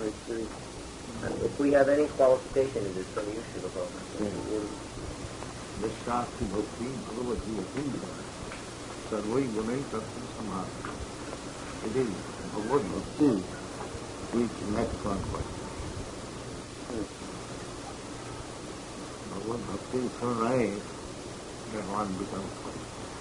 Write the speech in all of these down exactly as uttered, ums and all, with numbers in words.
If we have any qualification, it is from you, Srila Prabhupada. Vishwasi Bhakti Bhagavati Atinda Sarvai Gunai Tattva Samadhi. It is Bhagavad Bhakti which makes one white. Bhagavad Bhakti is so right that one becomes white.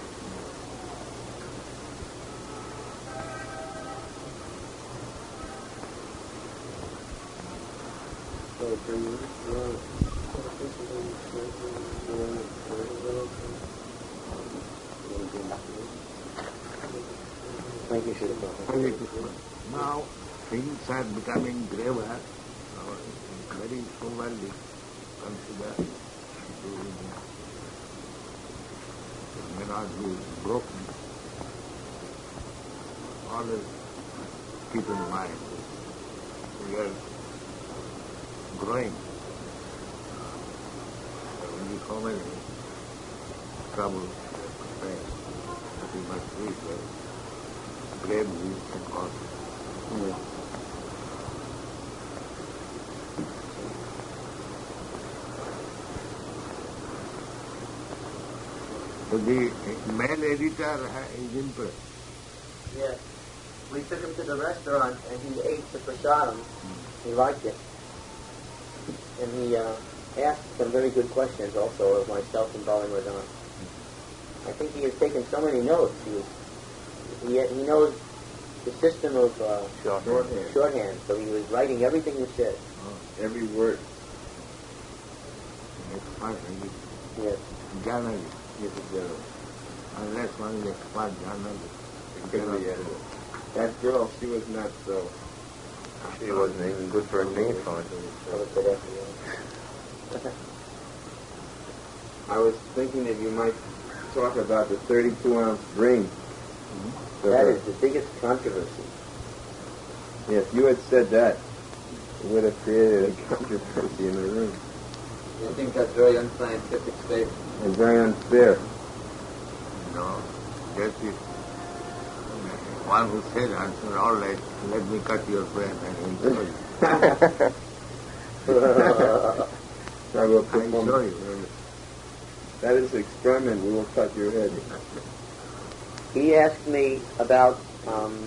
Thank you, Srila Prabhupada. Now things are becoming graver. Now, very soberly consider it may not be broken. Always keep in mind we are growing. There will be so many troubles that we must reach there. Bravely and caution. Yeah. So the male editor is impressed. Yes. We took him to the restaurant and he ate the prasadam. Mm. He liked it. And he uh, asked some very good questions also of myself and Bali Radhan. Mm. I think he has taken so many notes. He was, he, he knows the system of uh, shorthand. shorthand, so he was writing everything you said. Oh. Every word. Expert, yes. journalist. Yes, it's general. Unless one is expert journalist. It could be edited. That girl, she was not so. She wasn't even good for a name phone. I was thinking that you might talk about the thirty-two ounce ring. Mm-hmm. That is the biggest controversy. Yeah, if you had said that, it would have created a controversy in the room. I think that's very unscientific statement. And very unfair. No, that is one who said, answer, all right, let me cut your brain and he'll show you. I will I'll show you. That is an experiment. We will cut your head. He asked me about. Um,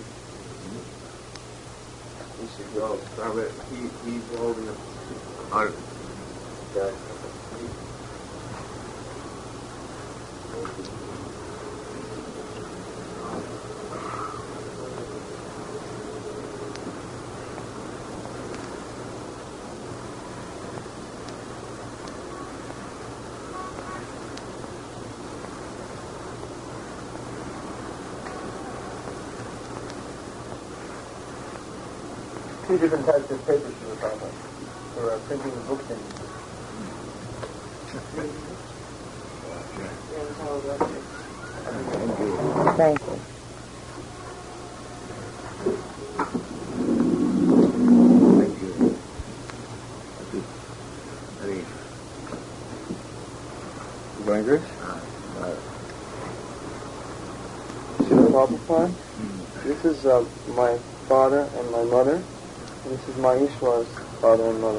You should go. Robert, he, he's holding it. All the, two different types of papers you were talking about for uh, printing the books in. Thank you. Thank you. Very. Going good? Uh, Srila Prabhupada, this is uh, my father and my mother. This is Maheshwar's father and mother.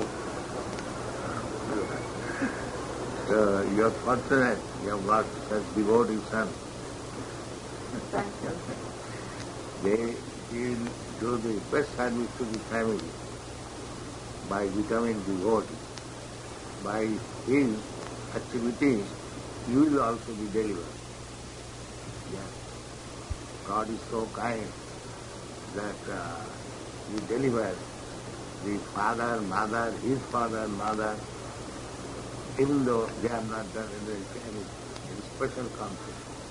So you are fortunate you have got such devotee son. Thank you. They will do the best service to the family by becoming devotee. By his activities, you will also be delivered. Yeah. God is so kind that uh, he delivers the father, mother, his father, mother, even though they have not done anything in special country.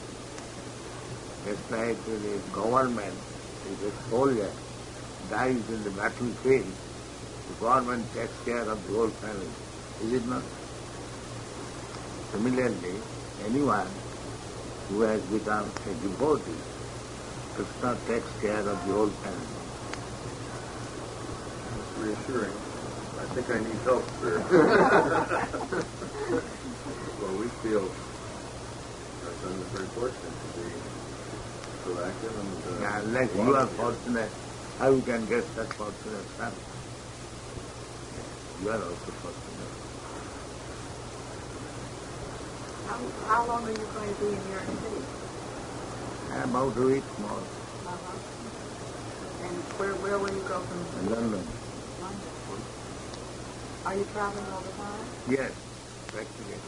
Just like the government, if a soldier dies in the battlefield, the government takes care of the whole family. Is it not? Similarly, anyone who has become a devotee, Krishna takes care of the whole family. Reassuring. I think I need help, sir. Well, we feel our son is very fortunate to be proactive and... Uh, Yeah, unless you are fortunate, how you can get such fortunate son? You are also fortunate. How, how long are you going to be in New York City? About a week more. Uh-huh. And where where will you go from London. London? Are you traveling all the time? Yes, practically.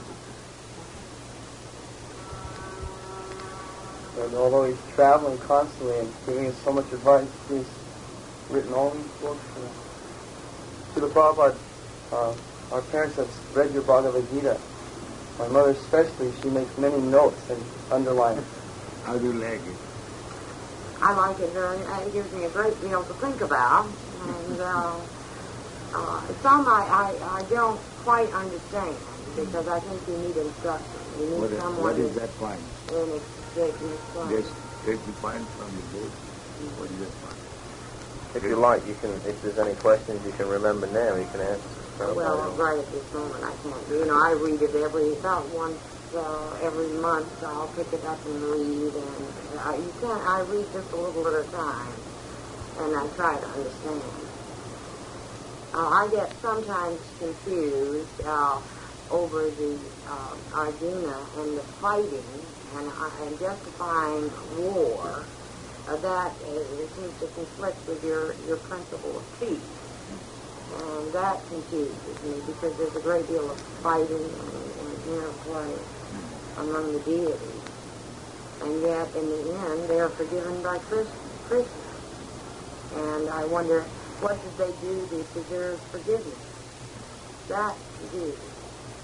And although he's traveling constantly and giving us so much advice, he's written all these books. To the Prabhupada, uh, our parents have read your Bhagavad Gita. My mother especially, she makes many notes and underlines. How do you like it? I like it very, it gives me a great deal to think about. And uh, uh, some I, I, I don't quite understand because I think you need instruction. You need What is, someone what is that point? in ex- that can explain. Just take the point from the book. What is that point? If you like, you can. If there's any questions you can remember now, you can ask. Well, right at this moment I can't. You know, I read it every, about once uh, every month. I'll pick it up and read, and I, you can't. I read just a little at a time, and I try to understand. Uh, I get sometimes confused uh, over the uh, Arjuna and the fighting and, uh, and justifying war. Uh, that uh, seems to conflict with your, your principle of peace. And that confuses me because there's a great deal of fighting and, and interplay among the deities. And yet, in the end, they are forgiven by Krishna. And I wonder, what did they do to deserve forgiveness? That confuses me.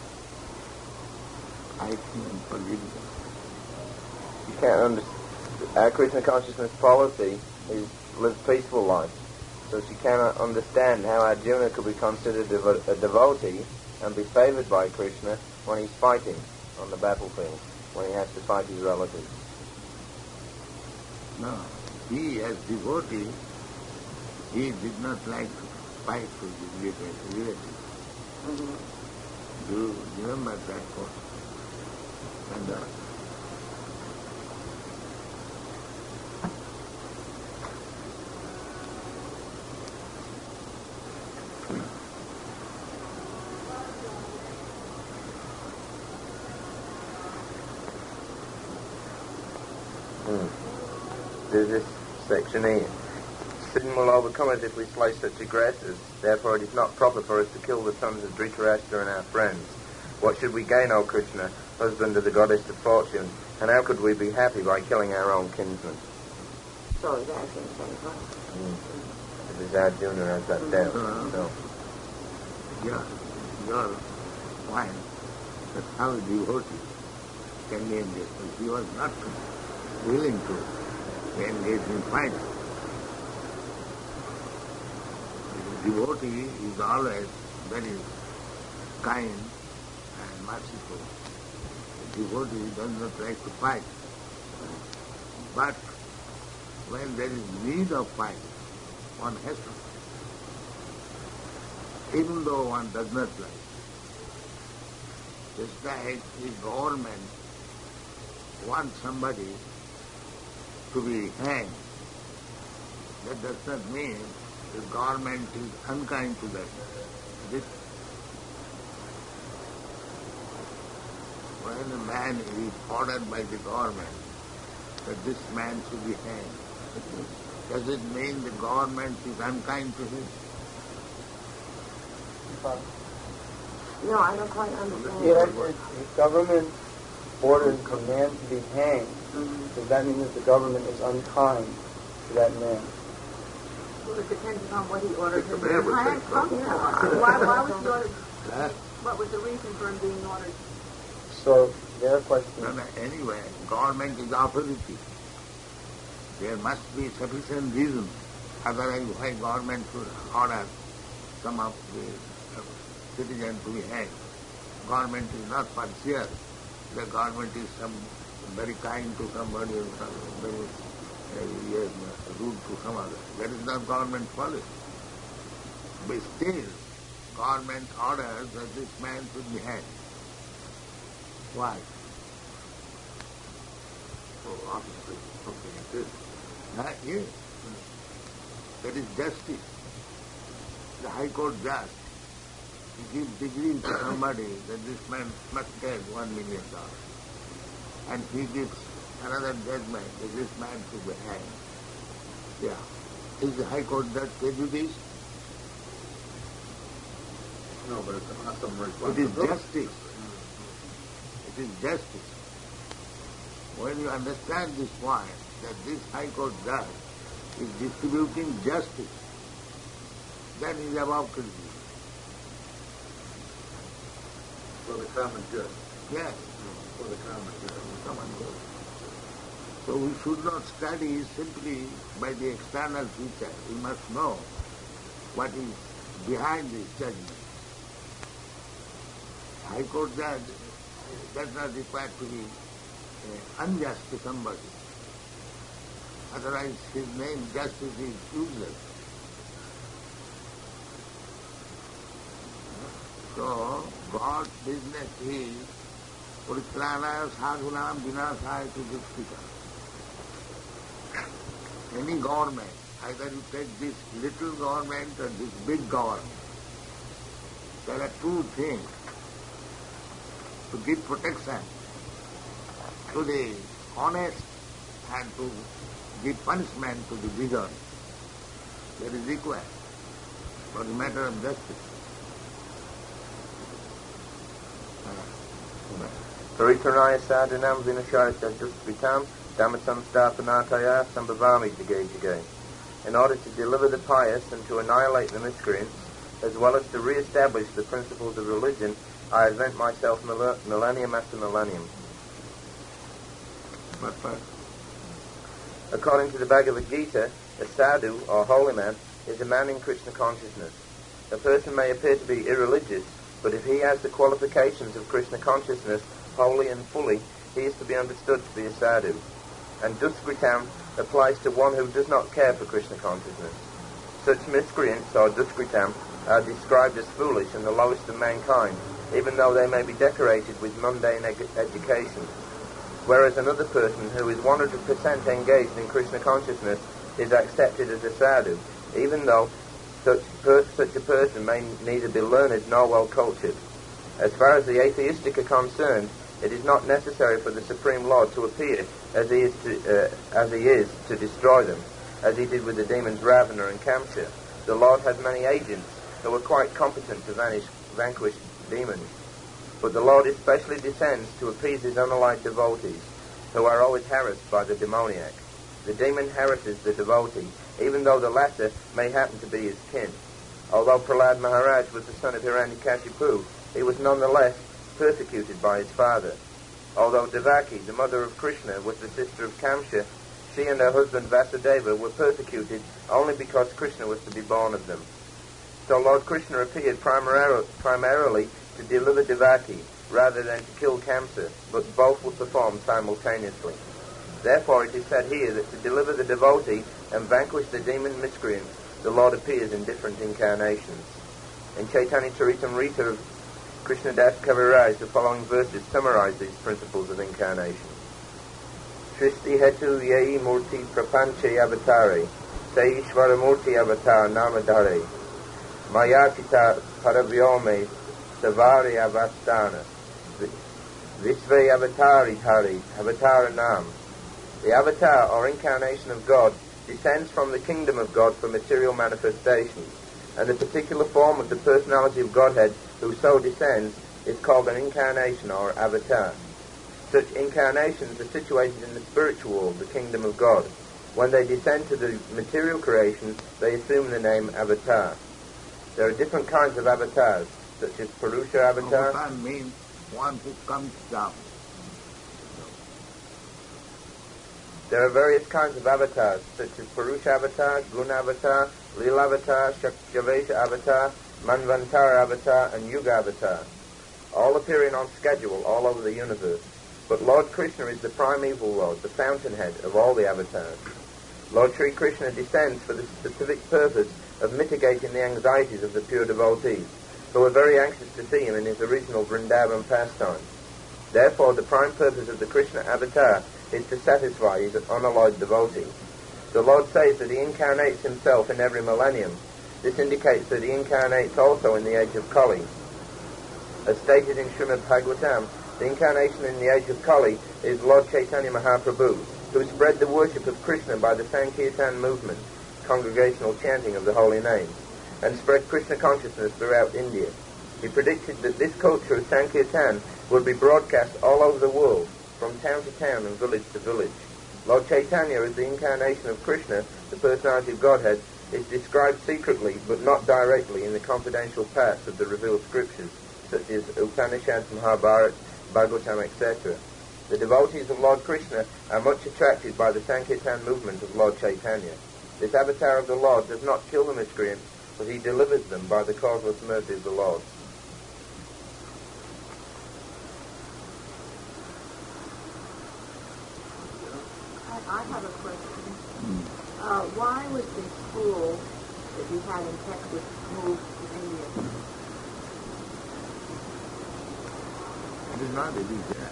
I can forgive them. You can't understand. Our Krishna consciousness policy is live peaceful life. So she cannot understand how Arjuna could be considered devo- a devotee and be favored by Krishna when he's fighting on the battlefield, when he has to fight his relatives. No, he as devotee, he did not like to fight with his relatives. Mm-hmm. Do you remember that quote? And uh, There's this section here. Sin will overcome us if we slay such aggressors. Therefore it is not proper for us to kill the sons of Dhritarashtra and our friends. What should we gain, O Krishna, husband of the goddess of fortune? And how could we be happy by killing our own kinsmen? So he's asking the same question. Mm. It is Arjuna has that doubt. Uh, So, your, your point that how a devotee can engage. If he was not willing to engage in fight, the devotee is always very kind and merciful. The devotee does not like to fight. But when there is need of fight, one has to fight, even though one does not like. Just like the government wants somebody to be hanged, that does not mean the government is unkind to them. This, when a man is ordered by the government that this man should be hanged, does it mean the government is unkind to him? No, I don't quite understand. Yeah, if the government orders a man to be hanged, Mm-hmm. does that mean that the government is unkind to that man? Well, it depends on what he ordered him The man to would hang say from. so. Yeah. Why, why was he ordered? Huh? What was the reason for him being ordered? So their question No, no, anyway, government is authority. There must be sufficient reason. Otherwise, why government should order some of the uh, citizens to be hanged? Government is not partial. The government is some very kind to somebody or some very uh, yes, rude to some other. That is not government policy. But still, government orders that this man should be hanged. Why? Oh, obviously, something like this. Huh? Yes. That is justice. The High Court judge he gives degree to somebody that this man must get one million dollars. And he gives another judgment that this man should be hanged. Yeah. Is the High Court judge can do this? No, but it's not some It is responsibility. justice. It is justice. When you understand this point, that this High Court judge is distributing justice, then he is above criticism. For the common good. Yes. For the common good. Come on, go. So we should not study simply by the external feature. We must know what is behind this judgment. High Court judge does not require to be uh, unjust to somebody. Otherwise his name justice is useless. So God's business is Puritrana Sadhunam Vinasaya to Duskita. Any government, either you take this little government or this big government, there are two things. To give protection to the honest and to give punishment to the dishonest. That is required for the matter of justice. Paritranaya sadhanam vinashaya duskritam dhammatam sthapanataya sambhavami jagay. In order to deliver the pious and to annihilate the miscreants, as well as to re-establish the principles of religion, I invent myself millennium after millennium. But first, According to the Bhagavad Gita, a sadhu, or holy man, is a man in Krishna consciousness. A person may appear to be irreligious, but if he has the qualifications of Krishna consciousness wholly and fully, he is to be understood to be a sadhu. And duskritam applies to one who does not care for Krishna consciousness. Such miscreants, or duskritam, are described as foolish and the lowest of mankind, even though they may be decorated with mundane ed- education. Whereas another person who is one hundred percent engaged in Krishna consciousness is accepted as a sadhu, even though such, per- such a person may neither be learned nor well cultured. As far as the atheistic are concerned, it is not necessary for the Supreme Lord to appear as he is to, uh, as he is to destroy them, as he did with the demons Ravana and Kamsa. The Lord had many agents who were quite competent to vanish, vanquish demons. But the Lord especially descends to appease his unallied devotees, who are always harassed by the demoniac. The demon harasses the devotee, even though the latter may happen to be his kin. Although Prahlad Maharaj was the son of Hiranyakashipu, he was nonetheless persecuted by his father. Although Devaki, the mother of Krishna, was the sister of Kamsa, she and her husband Vasudeva were persecuted only because Krishna was to be born of them. So Lord Krishna appeared primar- primarily to deliver Devaki, rather than to kill Kamsa, but both were performed simultaneously. Therefore it is said here that to deliver the devotee and vanquish the demon miscreants, the Lord appears in different incarnations. In Chaitanya Charitamrita of Krishnadas Kaviraj, the following verses summarize these principles of incarnation. Shristi hetu yei murti prapanche avatare, se ishvara murti avatar namadare, mayakita paravyome savari avastana, visve avatari hari, avatara nam. The avatar, or incarnation of God, descends from the kingdom of God for material manifestations, and the particular form of the personality of Godhead who so descends is called an incarnation or avatar. Such incarnations are situated in the spiritual world, the kingdom of God. When they descend to the material creation, they assume the name avatar. There are different kinds of avatars, such as Purusha avatar. Avatar means one who comes down. There are various kinds of avatars, such as Purusha avatar, Guna avatar, Lila avatar, Shaktivesha avatar, Manvantara avatar, and Yuga avatar, all appearing on schedule all over the universe. But Lord Krishna is the primeval Lord, the fountainhead of all the avatars. Lord Sri Krishna descends for the specific purpose of mitigating the anxieties of the pure devotees, who are very anxious to see him in his original Vrindavan pastime. Therefore, the prime purpose of the Krishna avatar is to satisfy his unalloyed devotee. The Lord says that he incarnates himself in every millennium. This indicates that he incarnates also in the age of Kali. As stated in Srimad Bhagavatam, the incarnation in the age of Kali is Lord Chaitanya Mahaprabhu, who spread the worship of Krishna by the Sankirtan movement, congregational chanting of the holy names, and spread Krishna consciousness throughout India. He predicted that this culture of Sankirtan would be broadcast all over the world, from town to town and village to village. Lord Chaitanya, as the incarnation of Krishna, the personality of Godhead, is described secretly but not directly in the confidential parts of the revealed scriptures, such as Upanishads, Mahabharata, Bhagavatam, et cetera. The devotees of Lord Krishna are much attracted by the Sankirtan movement of Lord Chaitanya. This avatar of the Lord does not kill the miscreants, but he delivers them by the causeless mercy of the Lord. I have a question. Uh, why was the school that you had in Texas moved to India? It is not really there.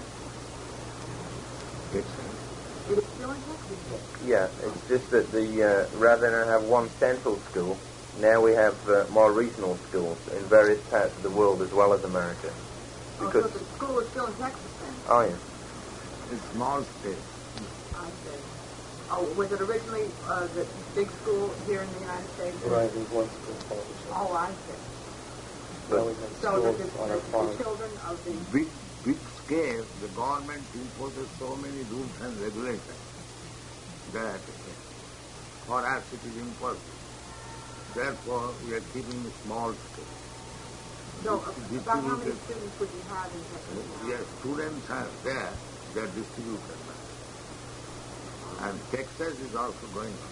Texas. It is still in Texas. Yeah, it's just that the uh, rather than have one central school, now we have uh, more regional schools in various parts of the world as well as America. Oh, Because so the school is still in Texas then? oh yeah, It's small state. I see. Oh, was it originally uh, the big school here in the United States? Right, there's one school called. Oh, I see. Now we have So that schools the, on our the, farm. the children of the... Big, big scale, the government imposes so many rules and regulations that for us it is impossible. Therefore, we are keeping a small scale. So Dis- about how many distributed- students would you have in Texas now? Yes, students are there, they are distributed now. And Texas is also going on.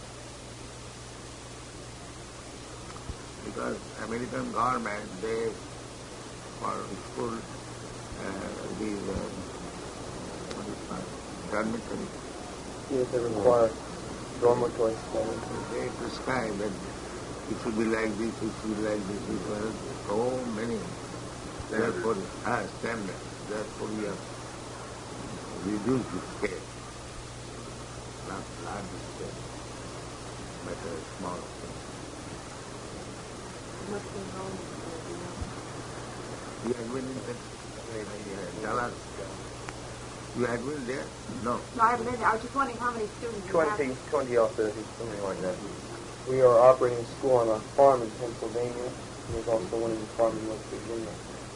Because American government, they, for school, uh, these, uh, what is that, dormitory, Yes, they require dormitory study. they prescribe that it should be like this, it should be like this, because so many, therefore, ah, standards, therefore we have reduced the scale. Not large scale, but a small scale. What's going on with that, you know? You had been in Texas, uh, Dallas. You had been there? No. No, I haven't been there. I was just wondering how many students you have. twenty, twenty or thirty, something like that. We are operating a school on a farm in Pennsylvania. And there's also one in the farm in West Virginia.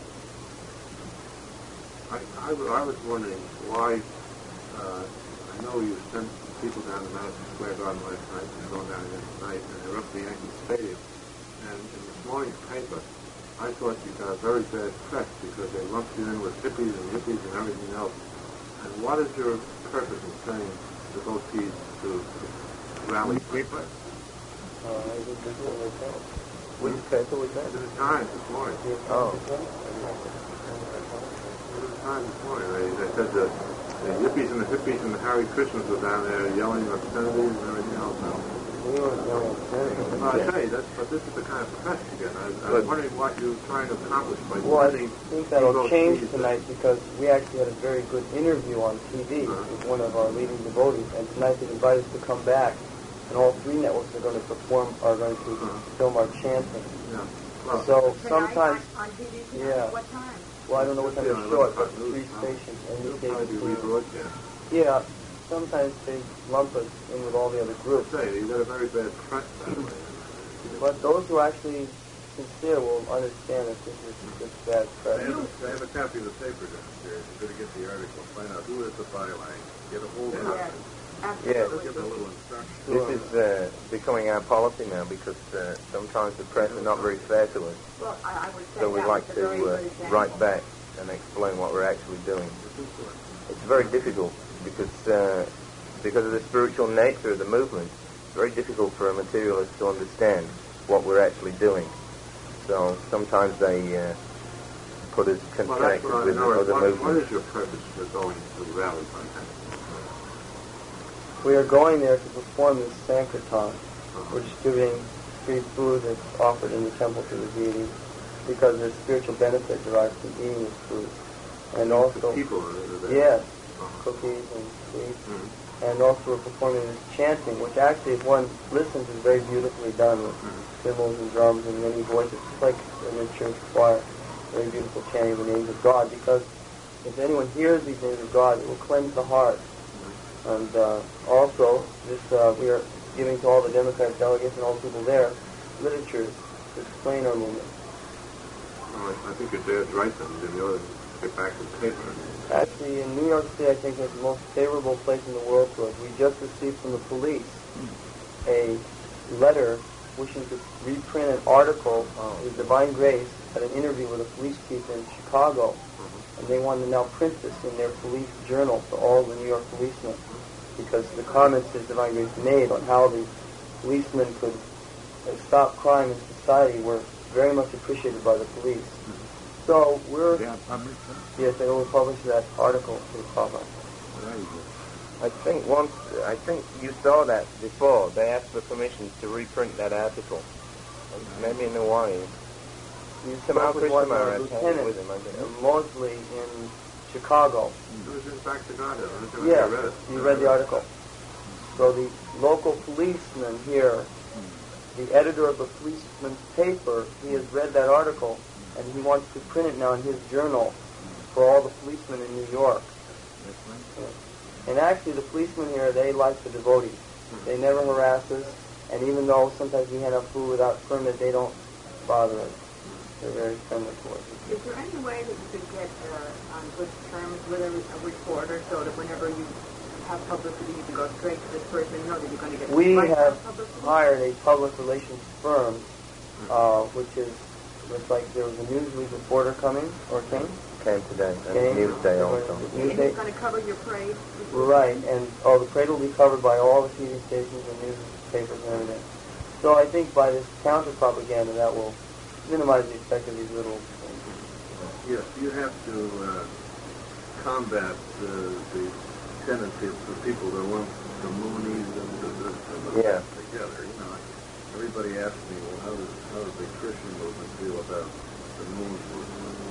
I, I, w- I was wondering why, uh, I know you sent people down to Madison Square Garden last night, and they're going down again tonight, and they're up to Yankee Stadium. And in this morning's paper, I thought you got a very bad press because they lumped you in with hippies and hippies and everything else. And what is your purpose in saying devotees to rally? Which paper? Uh, I think this one like that. Which paper was that? To the Times this morning. Oh. To the Times this morning. They, they said the, the hippies and the hippies and the Harry Christmas were down there yelling obscenities and everything else. Now, We weren't yelling at them. well, I say, that's, but this is the kind of press you get. I, I was wondering what you're trying to accomplish by Well, I sending think that'll devotees change to- tonight because we actually had a very good interview on T V with one of our leading devotees, and tonight they invited us to come back, and all three networks are going to perform, are going to film our chanting. Yeah. Well, So Tonight sometimes, on, on T V tonight? yeah. What time? well, I don't know what time Yeah, it's short, but eleven o'clock three news, huh? stations, and it'll they probably be take rebroadcast. yeah. Sometimes they lump us in with all the other groups, Say, you got a very bad press that way. but those who are actually sincere will understand that this is just bad They press. have, they have a copy of the paper downstairs. You're going to get the article, find out who is the byline, get a hold of Yes, it, absolutely. give them a little instruction. This is uh, becoming our policy now because uh, sometimes the press are not very fair to us. Well, I, I would say So we that like was a very to uh, good example. write back and explain what we're actually doing. It's very difficult because uh, because of the spiritual nature of the movement. It's very difficult for a materialist to understand what we're actually doing. So sometimes they uh, put us Well, that's connected what I with know. other What, what movements. is your purpose for going to rally like that? We are going there to perform this Sankirtan. We're distributing free food that's offered in the temple to the deities because there's spiritual benefit derived from eating this food. And The also, people are there. yes, Uh-huh. cookies and sweets. Mhm. And also we're performing this chanting, which actually, if one listens, is very beautifully done with Mhm. cymbals and drums and many voices. It's like in a church choir. very beautiful chanting of the names of God, because if anyone hears these names of God, it will cleanse the heart. And uh, also, this uh, we are giving to all the Democratic delegates and all the people there literature to explain our movement. Well, I, I think your dad's right, then. Then you ought to get back to paper. Actually, in New York City, I think it's the most favorable place in the world to us. We just received from the police a letter wishing to reprint an article, uh, with Divine Grace, at an interview with a police chief in Chicago. Mm-hmm. And they want to now print this in their police journal to all the New York policemen, because the comments that Divine Grace made on how the policemen could uh, stop crime in society were very much appreciated by the police. Mm-hmm. So we're... They are published, huh? Yes, they will publish that article to the Prabhupada. Very good. I think once, I think you saw that before. They asked for permission to reprint that article. Maybe in Hawaii. You Somehow spoke with one of Krishna our Maharaj had it with lieutenants, him, I think. uh, mostly in Chicago. It was in fact Sagada. I Yeah, read it. you read the article. So the local policeman here, the editor of the policeman's paper, he has read that article, and he wants to print it now in his journal for all the policemen in New York. Yeah. And actually, the policemen here, they like the devotees. They never harass us, and even though sometimes we hand out food without permit, they don't bother us. They're very friendly towards us. Is there any way that you could get uh, on good terms with a, a reporter so that whenever you have publicity, you can go straight to this person and know that you're going to get We right have publicity? hired a public relations firm, uh, which is, looks like there was a Newsweek reporter coming, or came. Came today, and Came. Newsday also. And Newsday. he's going to cover your parade? Right, and oh, the parade will be covered by all the T V stations and newspapers and everything. So I think by this counter propaganda, that will minimize the effect of these little things. Yes, you have to uh, combat uh, the tendency for people to lump the Moonies and the, the, the Yeah. together. You know, everybody asks me, well, how does how does the Christian movement feel about the Moon movement?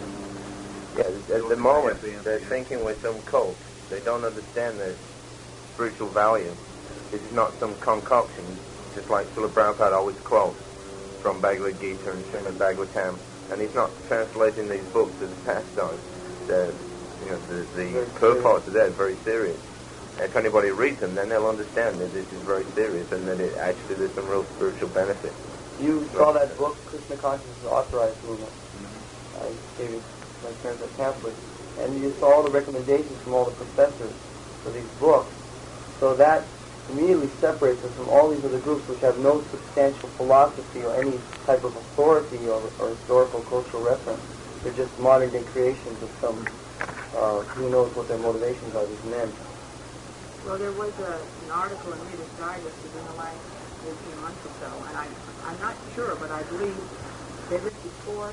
Yeah, at the moment, they're thinking we're some cult. They don't understand the spiritual value. This is not some concoction, just like Srila Prabhupada always quotes from Bhagavad Gita and Srimad Bhagavatam. And he's not translating these books as pastimes. The, you know, the, the purports of that are very serious. If anybody reads them, then they'll understand that this is very serious and that it actually there's some real spiritual benefit. You saw that book, Krishna Consciousness Authorized Movement. I gave it to my parents at Catholic. And you saw all the recommendations from all the professors for these books. So that immediately separates us from all these other groups which have no substantial philosophy or any type of authority or, or historical cultural reference. They're just modern-day creations of some, uh, who knows what their motivations are, these men. Well, there was a, an article in Reader's Digest within the last eighteen months or so, and I, I'm not sure, but I believe they listed four,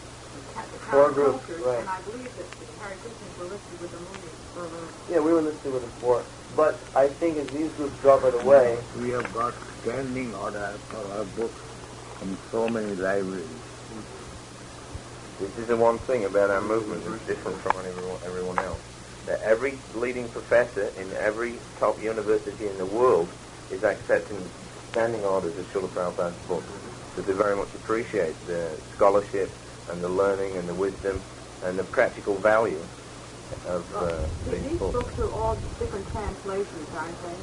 Four groups, cultures, right. and I believe that the Hare Krishnas were listed with the Moonies. Mm-hmm. Yeah, we were listed with the four. But I think as these groups drop it away, We have got standing order for our books from so many libraries. This is the one thing about our movement that's different from everyone, everyone else. That every leading professor in every top university in the world is accepting standing orders of Srila Prabhupada's books. Because they very much appreciate the scholarship and the learning and the wisdom and the practical value of uh, Well, these these books. books are all different translations, aren't they?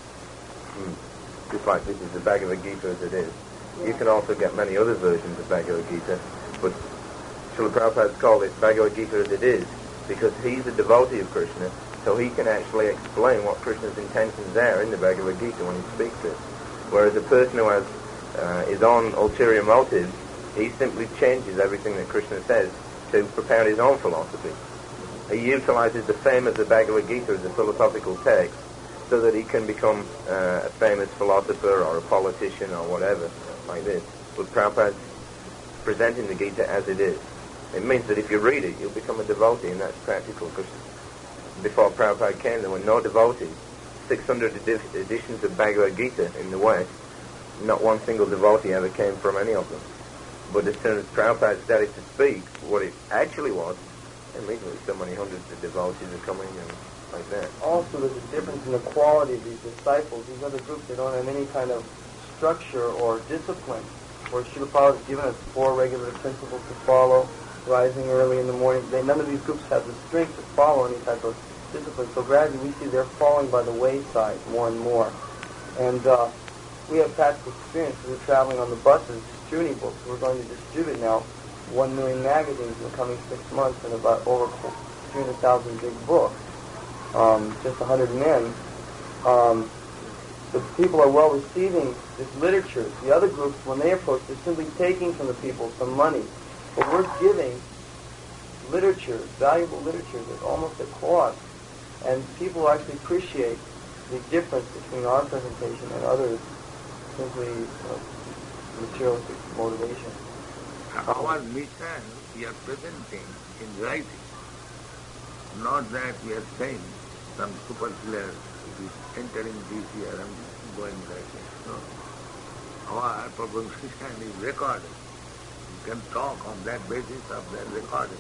Mm. Just like this is the Bhagavad Gita as it is. You Yeah. can also get many other versions of Bhagavad Gita, but Srila Prabhupada's called it Bhagavad Gita as it is because he's a devotee of Krishna, so he can actually explain what Krishna's intentions are in the Bhagavad Gita when he speaks it. Whereas a person who has uh, is on ulterior motives, he simply changes everything that Krishna says to propound his own philosophy. He utilizes the fame of the Bhagavad Gita as a philosophical text so that he can become uh, a famous philosopher or a politician or whatever like this. But Prabhupada's presenting the Gita as it is. It means that if you read it, you'll become a devotee, and that's practical, because before Prabhupada came, there were no devotees. six hundred edi- editions of Bhagavad Gita in the West, not one single devotee ever came from any of them. But as soon as Prabhupada started to speak what it actually was, immediately so many hundreds of devotees are coming and like that. also there's a difference in the quality of these disciples. These other groups, they don't have any kind of structure or discipline. Where Srila Prabhupada has given us four regular principles to follow, rising early in the morning. They, none of these groups have the strength to follow any type of discipline. So gradually we see they're falling by the wayside more and more. And uh, we have practical experience. We're traveling on the buses distributing books. We're going to distribute now one million magazines in the coming six months and about over three hundred thousand big books. Um, just one hundred men. Um, the people are well receiving this literature. The other groups, when they approach, they're simply taking from the people some money. But we're giving literature, valuable literature, that's almost at cost. And people actually appreciate the difference between our presentation and others, simply uh, materialistic motivation. Our mission we are presenting in writing, not that we are saying some superfluous, it is entering this year and going like that. No. Our proposition is recorded. You can talk on that basis of that recording.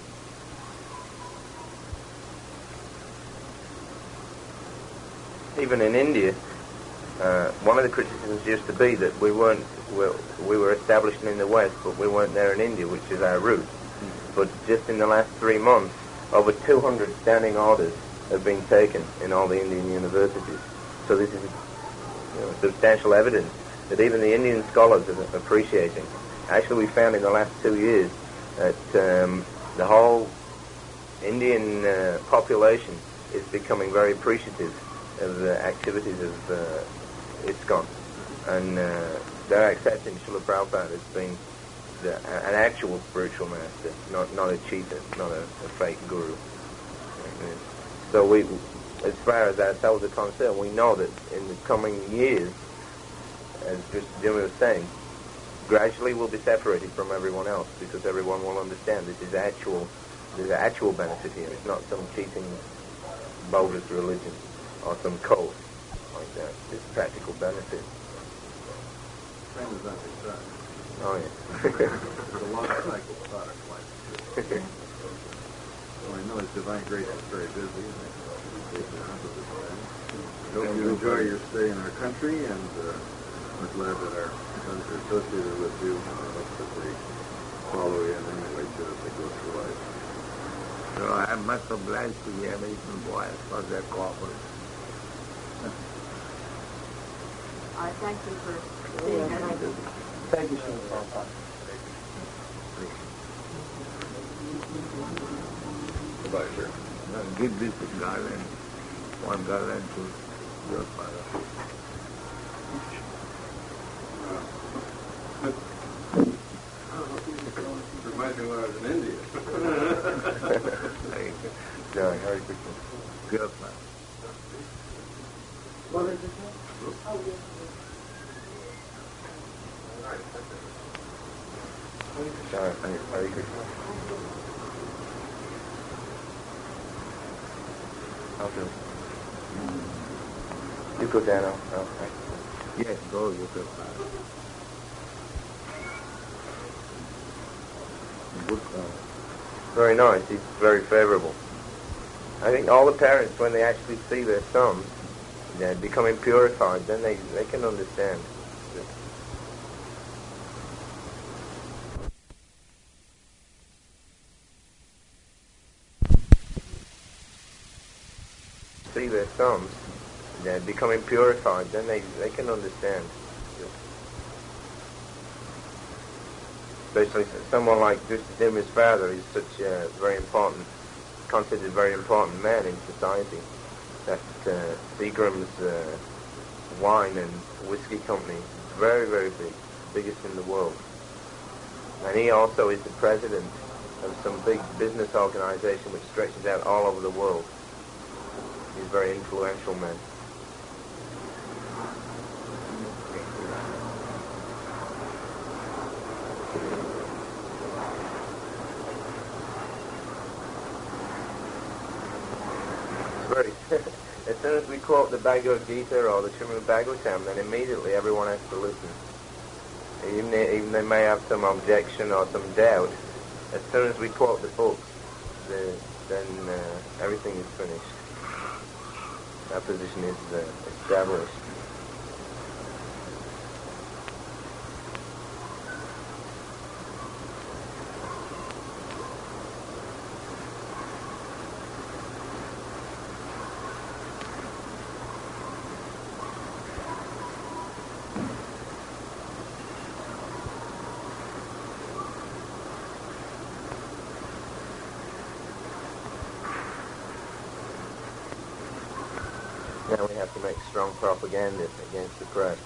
Even in India, uh, one of the criticisms used to be that we weren't we, we were established in the West, but we weren't there in India, which is our root. Mm. But just in the last three months, over two hundred standing orders have been taken in all the Indian universities. So this is you know, substantial evidence that even the Indian scholars are appreciating. Actually, we found in the last two years that um, the whole Indian uh, population is becoming very appreciative of the activities of uh, ISKCON, and uh, their accepting Srila Prabhupada as being the, an actual spiritual master, not not a cheater, not a, a fake guru. So we, as far as ourselves are concerned, we know that in the coming years, as just Jimmy was saying, gradually we'll be separated from everyone else because everyone will understand this is actual, there's an actual benefit here. It's not some cheating, bogus religion or some cult like that. It's practical benefit. Same as that success. Oh, yeah. It's a long cycle product like this. So I know his Divine Grace is very busy, and I appreciate the opposite of that. I hope you enjoy your stay in our country, and uh, we're glad that our sons are associated with you, and I hope that they follow you and emulate you as they go through life. So I am much obliged to the American boys for their cooperation. I thank you for seeing us. Thank you, Srila Prabhupada. Goodbye, sir. Uh, give this garland, one garland to your father. Reminds me when I was in India. Very good. No, Hare Krishna. Your father. What is it? Oh, yes. Sorry, Hare Hare Krishna. I'll do. You go down. I'll, I'll, Yes, go, you go, father. Good father. Very nice. It's very favorable. I think all the parents, when they actually see their sons you know, becoming purified, then they, they can understand. See their sons you know, becoming purified, then they, they can understand. Especially someone like Dhristadyumna's father is such a very important, considered a very important man in society. That uh, Seagram's uh, wine and whiskey company is very, very big, biggest in the world. And he also is the president of some big business organization which stretches out all over the world. He's a very influential man. Very. As soon as we quote the Bhagavad Gita or the Srimad Bhagavatam, then immediately everyone has to listen. Even they, even they may have some objection or some doubt. As soon as we quote the books, the, then uh, everything is finished. That position is uh, established. Now we have to make strong propaganda against the press.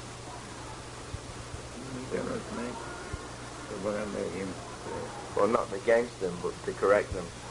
You cannot make propaganda against uh, Well, not against them, but to correct them.